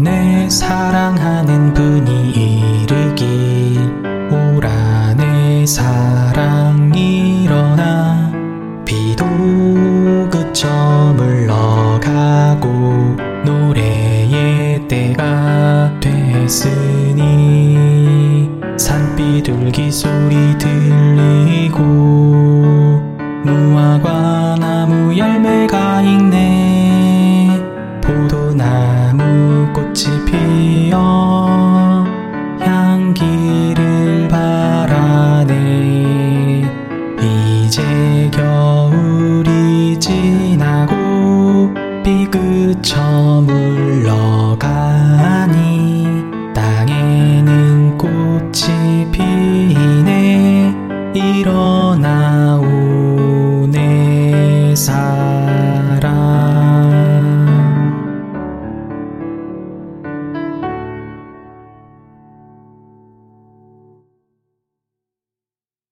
내 사랑하는 분이 이르기 오라 내 사랑 일어나 비도 그쳐 물러가고 노래의 때가 됐으니 산비둘기 소리 들리고 무화과 나무 열매가 익네 포도나무 꽃이 피어 향기를 바라네 이제 겨울이 지나고 비 그쳐 물러가니 땅에는 꽃이 피네 이런